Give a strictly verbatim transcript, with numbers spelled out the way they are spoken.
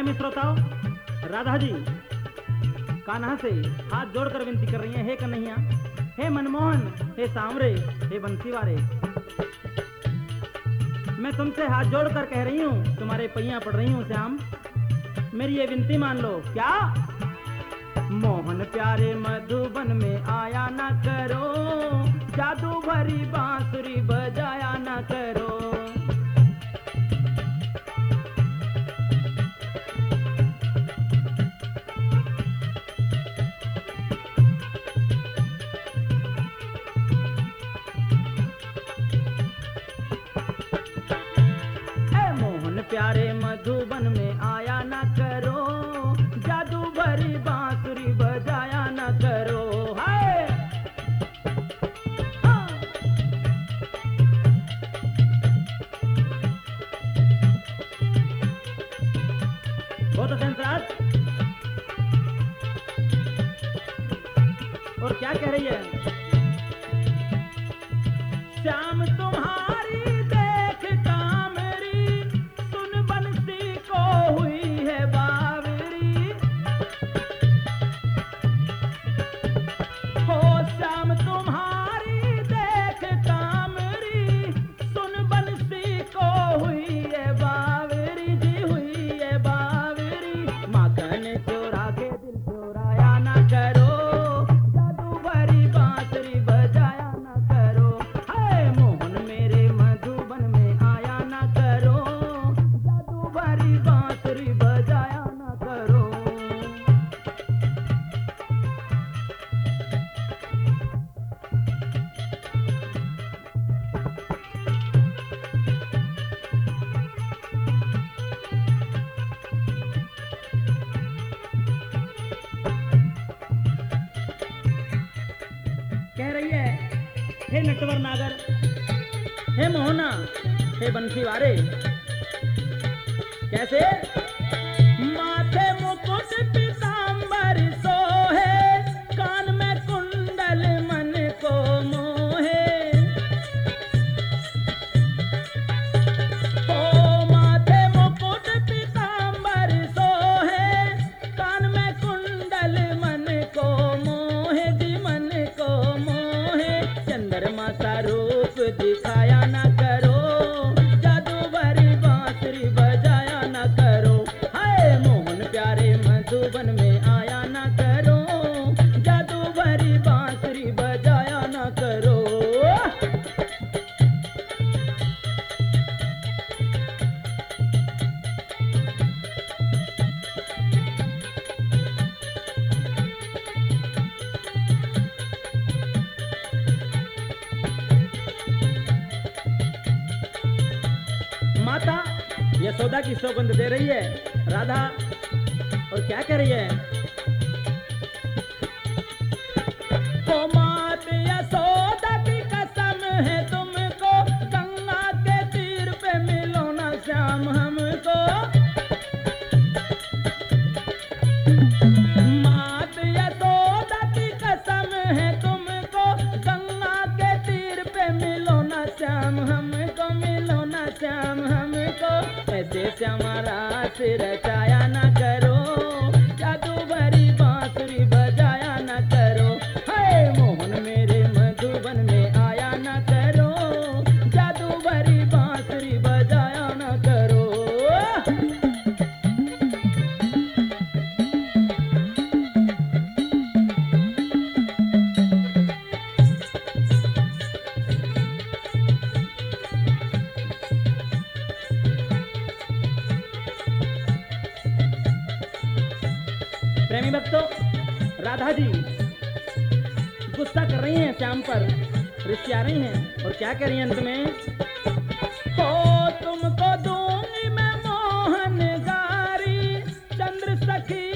प्यारे श्रोताओं, राधा जी कान्हा से हाथ जोड़कर विनती कर रही हैं, हे कन्हैया, हे मनमोहन, हे सांवरे, हे बंसीवारे, मैं तुमसे हाथ जोड़कर कह रही हूँ, तुम्हारे पैया पड़ रही हूँ श्याम, मेरी ये विनती मान लो। क्या? मोहन प्यारे मधुबन में आया ना करो, जादू भरी बांसुरी बजाया ना करो। प्यारे मधुबन में आया ना करो, जादू भरी बांसुरी बजाया ना करो। हाय हाँ। बहुत अत्यंत। और क्या कह रही है? श्याम तुम्हारी देख कामरी, सुन बंसी को हुई है बावरी। हो श्याम तुम्हारी देख कामरी, सुन बंसी को हुई है बावरी जी, हुई है बावरी। माखन चोरा के दिल चोराया ना करो, जादू भरी बांसुरी बजाया ना करो। हाय मोहन मेरे मधुबन में आया ना करो, जादू भरी बांसुरी बजाया ना करो। कह रही है, हे नटवर नागर, हे मोहना, हे बंसीवारे। कैसे? माथे मुकुट पीतांबर सोहे, कान में कुंडल मन को मोहे। ओ माथे मुकुट पीतांबर सोहे, कान में कुंडल मन को मोहे जी, मन को मोहे। चंद्रमा सा रूप दिखाया ना करो, जादू भरी बांसुरी बजाया ना करो। हाय मोहन प्यारे मधुबन में आया ना करो, जादू भरी बांसुरी बजाया ना करो। माता यशोदा की सौगंध दे रही है राधा, और क्या कह रही है? ओ मात यशोदा की कसम है तुमको, गंगा के तीर पे मिलो ना श्याम हमको। मात यशोदा की कसम है तुमको, गंगा के तीर पे मिलो ना श्याम हमको, मिलो ना श्याम हमको। ऐसे श्यामा रास रचाया ना करो, जादू भरी बांसुरी बजाया ना करो। हाय मोहन मेरे मधुबन में आया ना करो, जादू भरी बांसुरी बजाया ना करो। प्रेमी भक्तों, राधा जी गुस्सा कर रही हैं श्याम पर, रिसिया रही हैं, और क्या कह रही हैं अंत में? हो तुमको दूंगी मैं मोहन गारी, चंद्र सखी